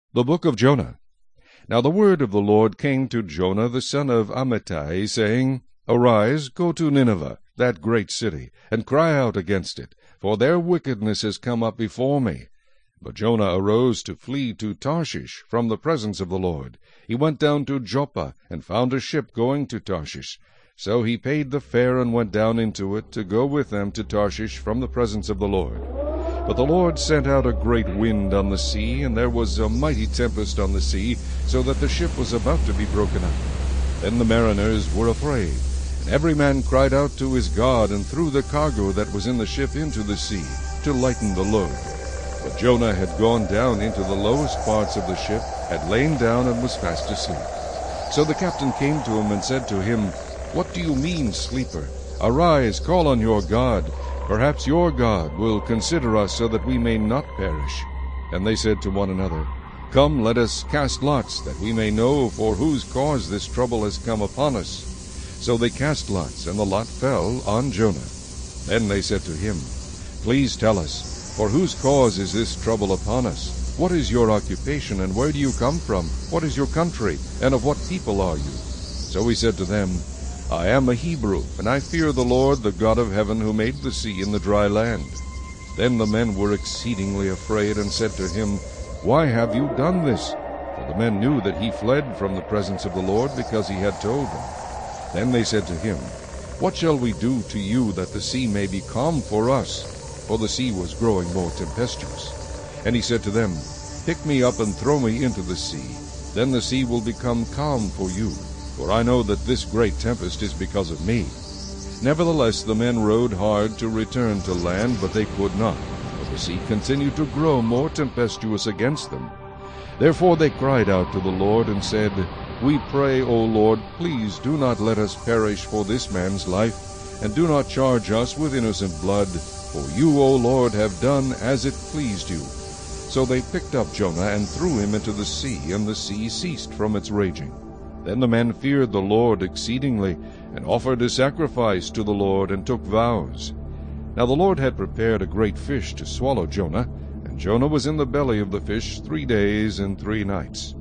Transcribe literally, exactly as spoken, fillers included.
The book of Jonah. Now the word of the Lord came to Jonah the son of Amittai, saying, Arise, go to Nineveh, that great city, and cry out against it, for their wickedness has come up before me. But Jonah arose to flee to Tarshish from the presence of the Lord. He went down to Joppa, and found a ship going to Tarshish. So he paid the fare and went down into it, to go with them to Tarshish from the presence of the Lord. But the Lord sent out a great wind on the sea, and there was a mighty tempest on the sea, so that the ship was about to be broken up. Then the mariners were afraid, and every man cried out to his God, and threw the cargo that was in the ship into the sea, to lighten the load. But Jonah had gone down into the lowest parts of the ship, had lain down, and was fast asleep. So the captain came to him and said to him, What do you mean, sleeper? Arise, call on your God. Perhaps your God will consider us, so that we may not perish. And they said to one another, Come, let us cast lots, that we may know for whose cause this trouble has come upon us. So they cast lots, and the lot fell on Jonah. Then they said to him, Please tell us, for whose cause is this trouble upon us? What is your occupation, and where do you come from? What is your country, and of what people are you? So he said to them, I am a Hebrew, and I fear the Lord, the God of heaven, who made the sea and the dry land. Then the men were exceedingly afraid, and said to him, Why have you done this? For the men knew that he fled from the presence of the Lord, because he had told them. Then they said to him, What shall we do to you, that the sea may be calm for us? For the sea was growing more tempestuous. And he said to them, Pick me up and throw me into the sea. Then the sea will become calm for you. For I know that this great tempest is because of me. Nevertheless the men rowed hard to return to land, but they could not, for the sea continued to grow more tempestuous against them. Therefore they cried out to the Lord, and said, We pray, O Lord, please do not let us perish for this man's life, and do not charge us with innocent blood, for you, O Lord, have done as it pleased you. So they picked up Jonah, and threw him into the sea, and the sea ceased from its raging. Then the men feared the Lord exceedingly, and offered a sacrifice to the Lord, and took vows. Now the Lord had prepared a great fish to swallow Jonah, and Jonah was in the belly of the fish three days and three nights.